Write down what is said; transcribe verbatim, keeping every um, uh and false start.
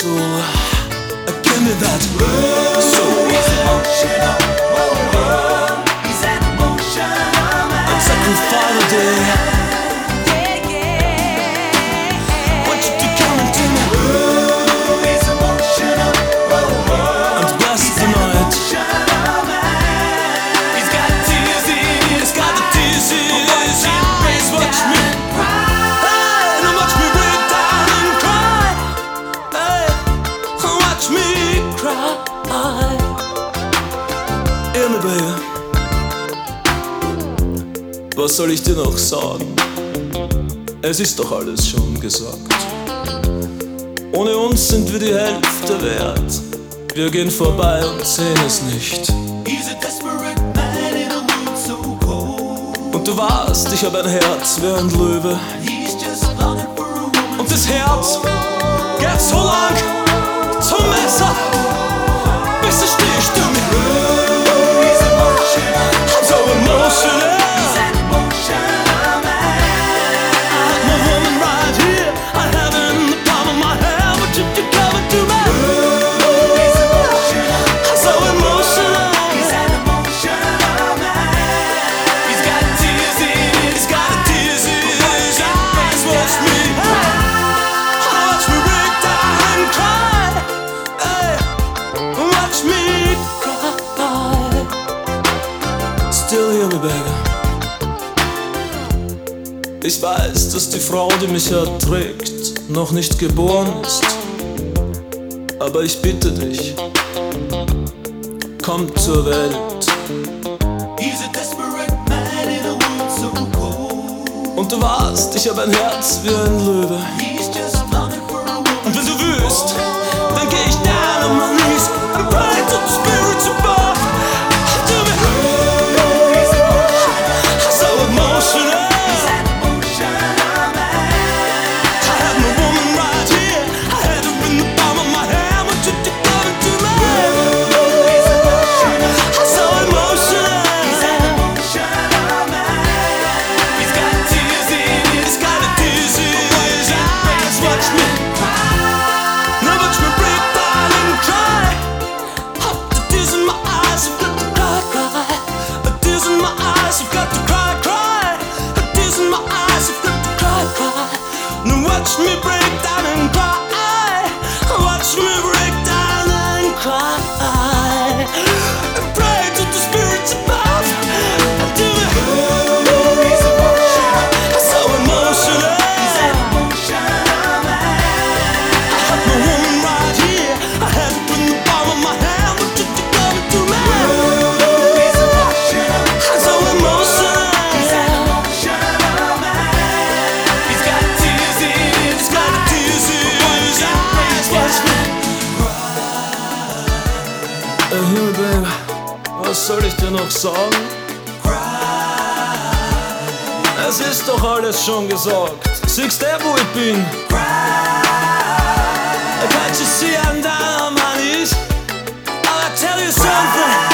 so give me that. So he's emotional. Oh, oh, he's an emotional man. I'm second Father Day. Immer, Baby. Was soll ich dir noch sagen? Es ist doch alles schon gesagt. Ohne uns sind wir die Hälfte wert. Wir gehen vorbei und sehen es nicht. Und du warst, ich hab ein Herz wie ein Löwe. Und das Herz geht so lang zum Messer, bis es sticht du mir. I'm so emotional. He's an emotional man. I have my woman right here. I have her in the palm of my hand. What you you coming to me? He's emotional. I'm so emotional. He's an emotional man. He's got tears in his He's got tears in his eyes. Watch me, watch me break down and cry. Hey, watch me cry. Still hear me, baby. Ich weiß, dass die Frau, die mich erträgt, noch nicht geboren ist. Aber ich bitte dich, komm zur Welt. He's a desperate man in a world so cold. Und du warst, ich hab ein Herz wie ein Löwe. He's just longing for a woman. Und wenn du willst, dann geh ich down on my knees and pray to the spirits above. Do me. He's emotional. I'm so emotional. He's an emotional man. I have my woman right here. I had her in the palm of my hand. What you you coming to me? He's emotional. I'm so emotional. He's an emotional man. He's got tears in his He's got a tears in his eyes. Watch me, now watch me break down and cry. Have the tears in my eyes, I've got to cry, cry. The tears in my eyes, I've got to cry, cry. The tears in my eyes, I've got to cry, cry. Now watch me break down and cry. Watch me break down and cry. And pray to the spirits above. Do it. He's emotional. I'm so emotional. He's an emotional man. I have my woman right here. I had her in the palm of my hand. What you you coming to me? He's emotional. I'm so emotional. He's an emotional man. He's got tears in his He's got tears in his eyes. Watch me. Hey, hear me, babe. Was soll ich dir noch sagen? Es ist doch alles schon gesagt. Siehst du, wo ich bin? Can't you see I'm down on my knees? I'll tell you something.